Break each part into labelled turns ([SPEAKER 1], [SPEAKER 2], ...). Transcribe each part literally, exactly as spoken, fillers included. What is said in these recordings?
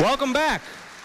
[SPEAKER 1] Welcome back.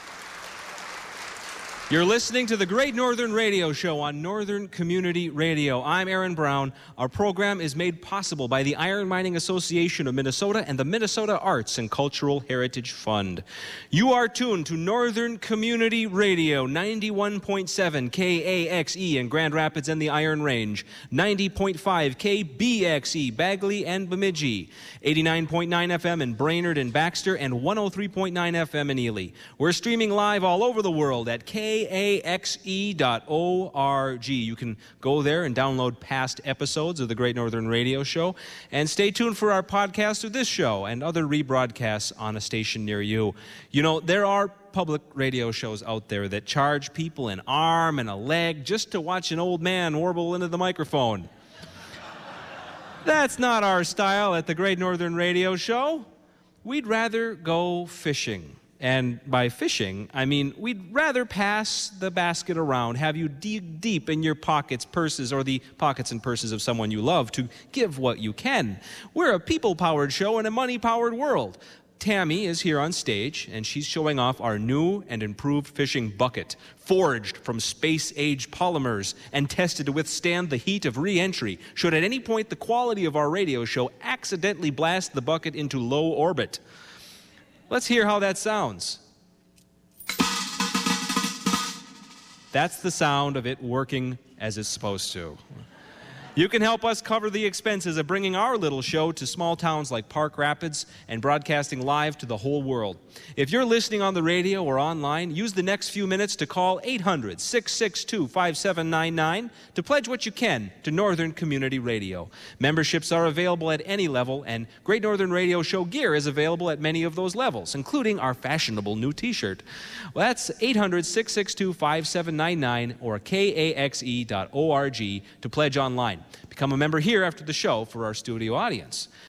[SPEAKER 1] You're listening to the Great Northern Radio Show on Northern Community Radio. I'm Aaron Brown. Our program is made possible by the Iron Mining Association of Minnesota and the Minnesota Arts and Cultural Heritage Fund. You are tuned to Northern Community Radio, ninety-one point seven K A X E in Grand Rapids and the Iron Range, ninety point five K B X E, Bagley and Bemidji, eighty-nine point nine F M in Brainerd and Baxter, and one oh three point nine F M in Ely. We're streaming live all over the world at K A X E dot org. You can go there and download past episodes of the Great Northern Radio Show, and stay tuned for our podcast of this show and other rebroadcasts on a station near you. You know, there are public radio shows out there that charge people an arm and a leg just to watch an old man warble into the microphone. That's not our style at the Great Northern Radio Show. We'd rather go fishing. And by fishing, I mean we'd rather pass the basket around, have you dig deep in your pockets, purses, or the pockets and purses of someone you love to give what you can. We're a people-powered show in a money-powered world. Tammy is here on stage, and she's showing off our new and improved fishing bucket, forged from space-age polymers and tested to withstand the heat of re-entry, should at any point the quality of our radio show accidentally blast the bucket into low orbit. Let's hear how that sounds. That's the sound of it working as it's supposed to. You can help us cover the expenses of bringing our little show to small towns like Park Rapids and broadcasting live to the whole world. If you're listening on the radio or online, use the next few minutes to call eight hundred, six six two, five seven nine nine to pledge what you can to Northern Community Radio. Memberships are available at any level, and Great Northern Radio Show gear is available at many of those levels, including our fashionable new t-shirt. Well, that's eight hundred, six six two, five seven nine nine or K A X E dot org to pledge online. Become a member here after the show for our studio audience.